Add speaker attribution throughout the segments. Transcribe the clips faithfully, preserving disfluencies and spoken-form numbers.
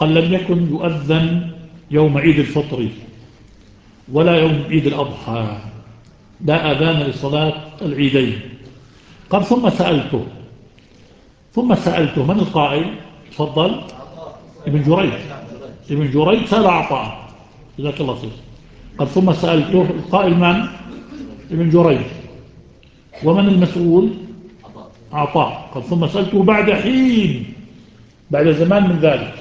Speaker 1: قال لم يكن يؤذن يوم عيد الفطر ولا يوم عيد الأضحى، لا أذان لصلاة العيدين. قال ثم سألته ثم سألته من القائل؟ تفضل. ابن جريج. ابن جريج سأل عطاء، جزاك الله خير. قال ثم سألته، القائل من؟ ابن جريج. ومن المسؤول؟ عطاء. قال ثم سألته بعد حين، بعد زمان من ذلك.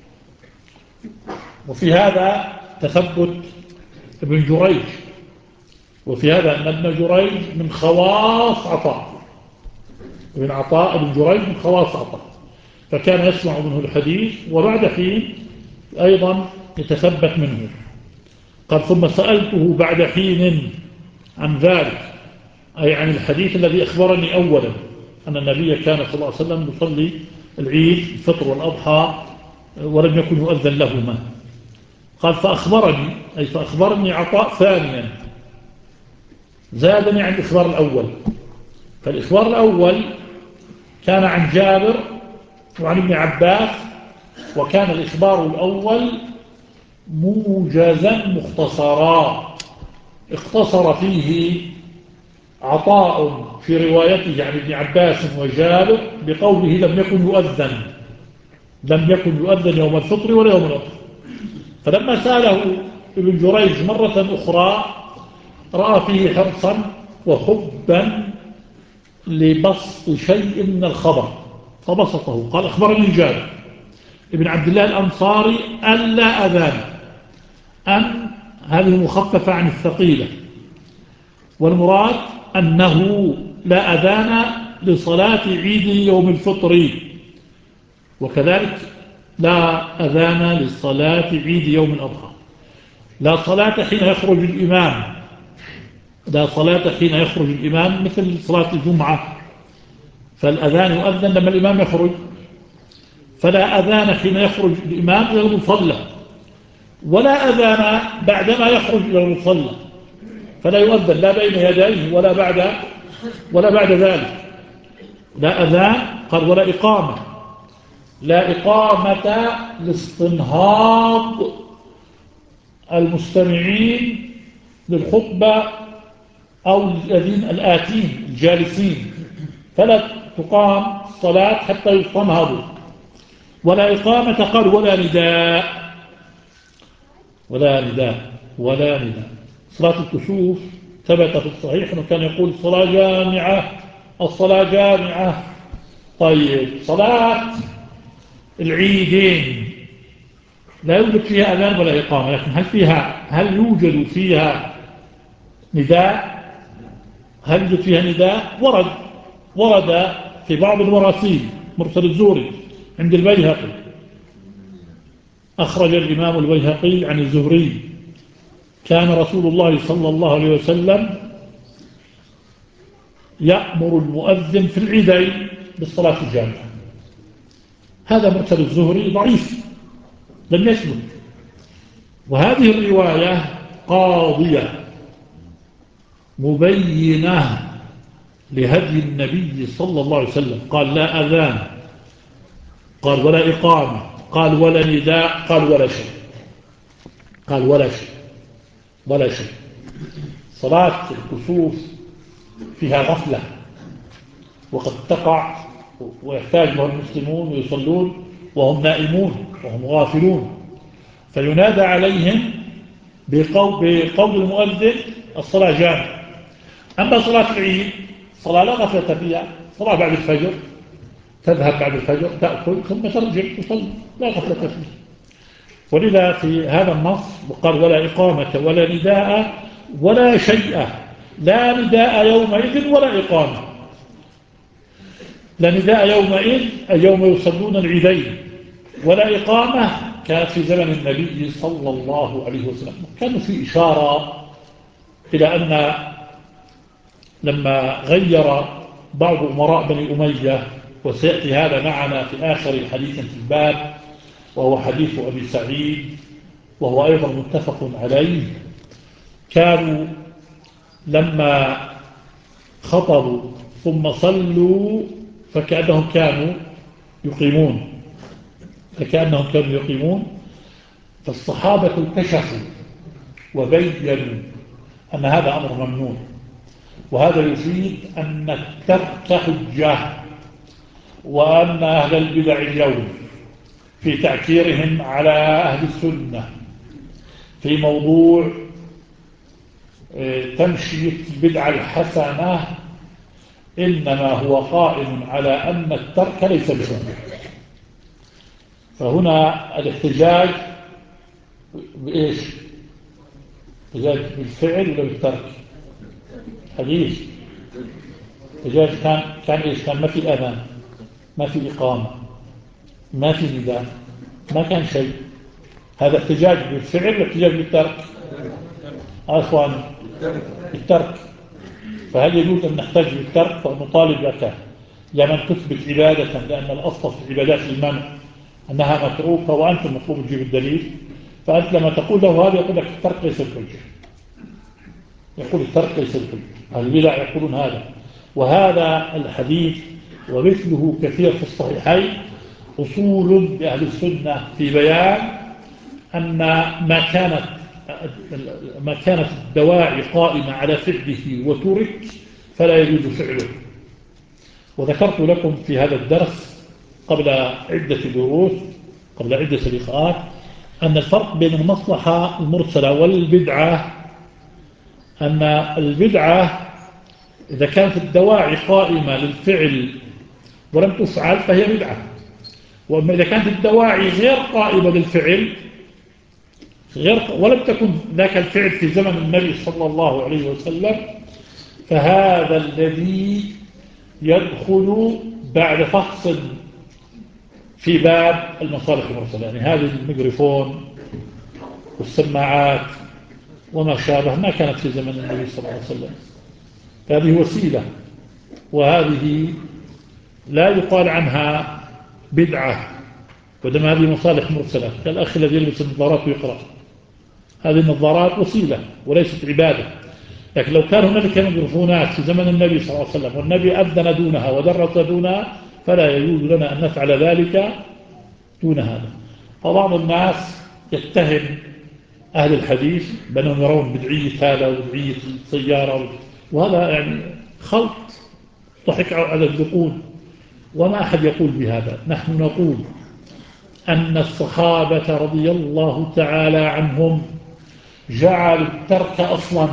Speaker 1: وفي هذا تثبت ابن جريج، وفي هذا أن ابن جريج من خواص عطاء، ابن عطاء ابن جريج من خواص عطاء، فكان يسمع منه الحديث وبعد حين أيضا يتثبت منه. قال ثم سألته بعد حين عن ذلك، أي عن الحديث الذي أخبرني أولا أن النبي كان صلى الله عليه وسلم يصلي العيد الفطر والأضحى ولم يكن يؤذن لهما. قال فأخبرني، أي فأخبرني عطاء ثانيا، زادني عن الإخبار الأول. فالإخبار الأول كان عن جابر وعن ابن عباس، وكان الإخبار الأول موجزا مختصرا، اختصر فيه عطاء في روايته عن ابن عباس وجابر بقوله لم يكن يؤذن، لم يكن يؤذن يوم الفطر ولا يوم الأضحى. فلما سأله ابن جريج مرة أخرى رأى فيه حرصا وحبا لبسط شيء من الخبر فبسطه. قال أخبرني جابر ابن عبد الله الأنصاري أن لا أذان، أن هذه مخففة عن الثقيلة، والمراد أنه لا أذان لصلاة عيد يوم الفطر، وكذلك لا أذان لصلاة عيد يوم الأضحى. لا صلاة حين يخرج الإمام، لا صلاة حين يخرج الإمام مثل صلاة الجمعة، فالأذان يؤذن لما الإمام يخرج، فلا أذان حين يخرج الإمام إلى المصلى، ولا أذان بعدما يخرج إلى المصلى، فلا يؤذن لا بين يديه ولا بعد ولا بعد ذلك. لا أذان. قال ولا إقامة، لا إقامة لاستنهاض المستمعين للخطبة أو الذين الآتين الجالسين، فلا تقام الصلاة حتى يستنهضوا. ولا إقامة. قال ولا نداء، ولا نداء ولا نداء. صلاة الكسوف ثبت في الصحيح أنه كان يقول الصلاة جامعة، الصلاة جامعة. طيب صلاة العيدين لا يوجد فيها أذان ولا إقامة، لكن هل فيها هل يوجد فيها نداء؟ هل يوجد فيها نداء؟ ورد ورد في بعض المراسيل مرسل الزهري عند البيهقي، أخرج الإمام البيهقي عن الزهري كان رسول الله صلى الله عليه وسلم يأمر المؤذن في العيدين بالصلاة الجامعة. هذا مرسل الزهري ضعيف لم يثبت، وهذه الرواية قاضية مبينة لهدي النبي صلى الله عليه وسلم. قال لا أذان، قال ولا إقامة، قال ولا نداء، قال ولا شيء، قال ولا شيء ولا شيء. صلاة الكسوف فيها غفلة وقد تقع ويحتاج لها المسلمون ويصلون وهم نائمون وهم غافلون، فينادى عليهم بقول, بقول المؤذن الصلاة جامعة. أما صلاة العيد صلاة لا غفلة فيها، صلاة بعد الفجر، تذهب بعد الفجر تأكل ثم ترجع تصلي، لا غفلة فيها. ولذا في هذا النص وقال ولا إقامة ولا نداء ولا شيء، لا نداء يومئذ ولا إقامة. لا نداء يومئذ أي يوم يصلون العيدين، ولا إقامة كانت في زمن النبي صلى الله عليه وسلم. كان في إشارة إلى أن لما غير بعض أمراء بني أمية، وسيأتي هذا معنا في آخر حديث في الباب وهو حديث أبي سعيد وهو أيضا متفق عليه، كانوا لما خطبوا ثم صلوا فكأنهم كانوا يقيمون، فكأنهم كانوا يقيمون. فالصحابة كشفوا وبينوا أن هذا أمر ممنوع، وهذا يفيد أن الترك حجة، وأن أهل البدع اليوم في تعكيرهم على أهل السنة في موضوع تمشية البدعة الحسنة إنما هو قائم على أن الترك ليس بحجة. فهنا الاحتجاج بإيش؟ احتجاج بالفعل ولا بالترك؟ حديث احتجاج كان كان إيش؟ كان ما في أذان، ما في إقامة، ما في نداء، ما كان شيء. هذا احتجاج بالفعل ولا احتجاج بالترك؟ أخوان بالترك. فهل يجوز أن نحتاج بالترك؟ فنطالب لك يا من تثبت عبادة، لأن الأصل في العبادات المنع أنها متروكة وأنت المطلوب تجيب الدليل. فأنت لما تقول له هذا يقول لك الترك ليس الحجة، يقول الترك ليس الحجة. أهل البدع يقولون هذا. وهذا الحديث ومثله كثير في الصحيحين أصول لأهل السنة في بيان أن ما كانت ما كانت الدواعي قائمة على فعله وترك فلا يجوز فعله. وذكرت لكم في هذا الدرس قبل عدة دروس قبل عدة لقاءات أن الفرق بين المصلحة المرسلة والبدعة أن البدعة إذا كانت الدواعي قائمة للفعل ولم تفعل فهي بدعة، وأما إذا كانت الدواعي غير قائمة للفعل غير ولم تكن ذاك الفعل في زمن النبي صلى الله عليه وسلم فهذا الذي يدخل بعد فحص في باب المصالح المرسلة. يعني هذه الميكروفون والسماعات وما شابه ما كانت في زمن النبي صلى الله عليه وسلم، هذه وسيلة، وهذه لا يقال عنها بدعة ودم هذه مصالح مرسلة. كالأخ الذي يلبس النظارات ويقرأ، هذه النظارات وسيلة وليست عبادة. لكن لو كان هناك ميكروفونات في زمن النبي صلى الله عليه وسلم والنبي أذن دونها ودرس دونها فلا يجوز لنا أن نفعل ذلك دون هذا. فبعض الناس يتهم أهل الحديث بأنهم يرون بدعية هذا وبدعية السيارة، وهذا يعني خلط ضحك على الذقون، وما أحد يقول بهذا. نحن نقول أن الصحابة رضي الله تعالى عنهم جعلوا الترك أصلا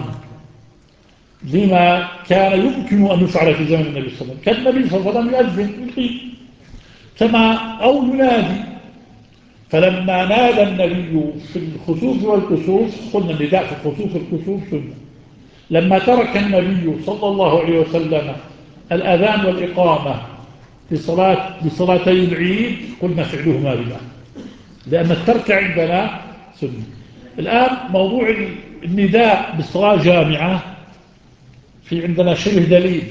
Speaker 1: لما كان يمكن أن يفعل في زمن النبي صلى الله عليه وسلم. كان النبي صلى الله عليه وسلم يؤذن يقيم كما أو ينادي. فلما نادى النبي في الخسوف والكسوف قلنا النداء في الخسوف والكسوف سنة. لما ترك النبي صلى الله عليه وسلم الأذان والإقامة لصلاة لصلاتي العيد قلنا فعلهما بدعة، لأن الترك عندنا سنة. الآن موضوع النداء بالصلاة جامعة في عندنا شبه دليل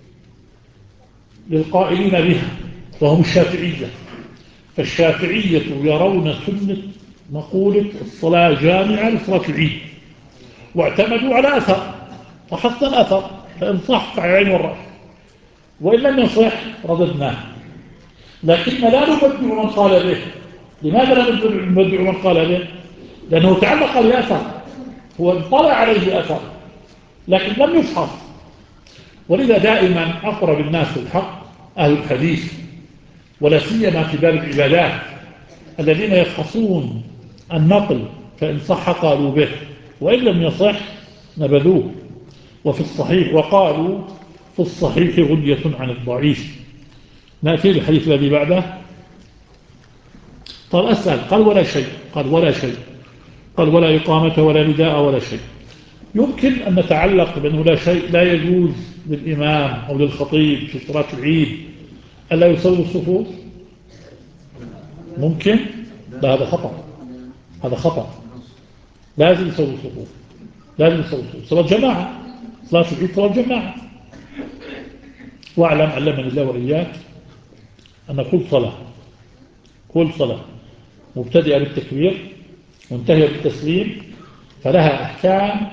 Speaker 1: للقائلين بها وهم الشافعية. فالشافعية يرون سنة مقولة الصلاة جامعة لصلاة العيد، واعتمدوا على أثر فحصل أثر، فإن صح فعلى العين والرأس، وإن لم يصح رددناه. لكن لا نبدع من قال به. لماذا لا نبدع من قال به؟ لأنه تعلق بأثر، هو انطلع عليه أثر لكن لم يفحص. ولذا دائما أقرب الناس الحق أهل الحديث، ولا سيما في باب العبادات الذين يفحصون النقل، فإن صح قالوا به وإن لم يصح نبذوه. وفي الصحيح وقالوا في الصحيح غنية عن الضعيف. نأتي للحديث الذي بعده. قال أسأل، قال ولا شيء، قال ولا شيء، قال ولا إقامة ولا نداء ولا شيء. يمكن أن نتعلق بأنه لا شيء لا يجوز للإمام أو للخطيب في صلاة العيد ألا يسوي الصفوف. ممكن؟ لا، هذا خطأ، هذا خطأ. لازم يسوي الصفوف، لازم يسوي الصفوف. صلاة جماعة، صلاة العيد صلاة جماعة. واعلم علمني الله وإياك أن كل صلاة كل صلاة مبتدئة بالتكبير وانتهي بالتسليم فلها أحكام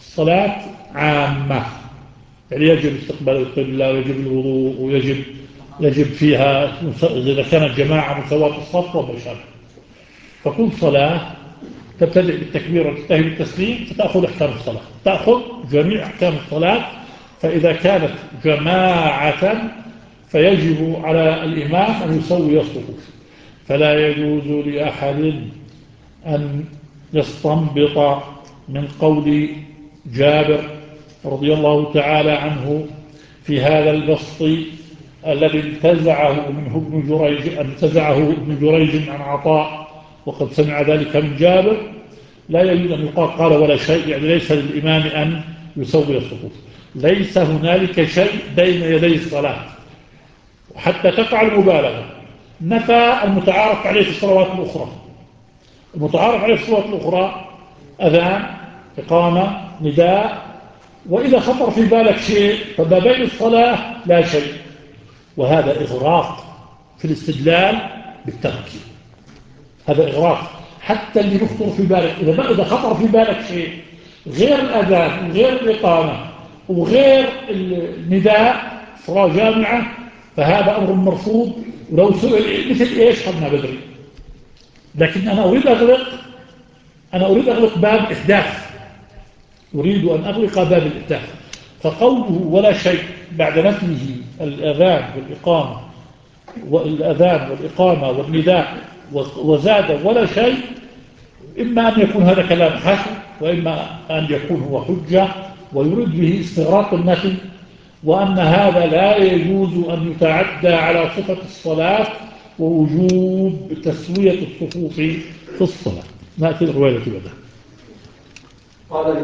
Speaker 1: الصلاة عامة. يعني يجب استقبال القبلة ويجب الوضوء ويجب يجب فيها إذا كانت جماعة مساواة الصف وما شابه. فكل صلاة تبتدئ بالتكبير وتنتهي بالتسليم فتأخذ أحكام الصلاة، تأخذ جميع أحكام الصلاة. فإذا كانت جماعة فيجب على الإمام أن يسوي الصفوف، فلا يجوز لأحد أن يستنبط من قول جابر رضي الله تعالى عنه في هذا البسط الذي انتزعه منه ابن جريج انتزعه ابن جريج عن عطاء وقد سمع ذلك من جابر، لا يجوز أن يقال قال ولا شيء، يعني ليس للإمام أن يسوي الصفوف، ليس هنالك شيء بين يدي الصلاة وحتى تقع المبالغة. نفى المتعارف عليه في الصلوات الأخرى. المتعارف عليه في الصلوات الأخرى أذان، إقامة، نداء، وإذا خطر في بالك شيء فما بين الصلاة لا شيء، وهذا إغراق في الاستدلال بالترك. هذا إغراق حتى اللي يخطر في بالك، إذا ما إذا خطر في بالك شيء غير الأذان وغير الإقامة وغير النداء صلاة جامعة فهذا أمر مرفوض، ولو سئل مثل إيش قد ما بدري. لكن أنا أريد أغلق أنا أريد أغلق باب إحداث، أريد أن أغلق باب الإحداث. فقوله ولا شيء بعد نفيه الأذان والإقامة والأذان والإقامة والنداء وزاد ولا شيء، إما أن يكون هذا كلام حسن وإما أن يكون هو حجة ويريد به استغراق النفي، وأن هذا لا يجوز أن يتعدى على صفة الصلاة ووجوب تسوية الصفوف في الصلاة. نأتي الرواية بعدها.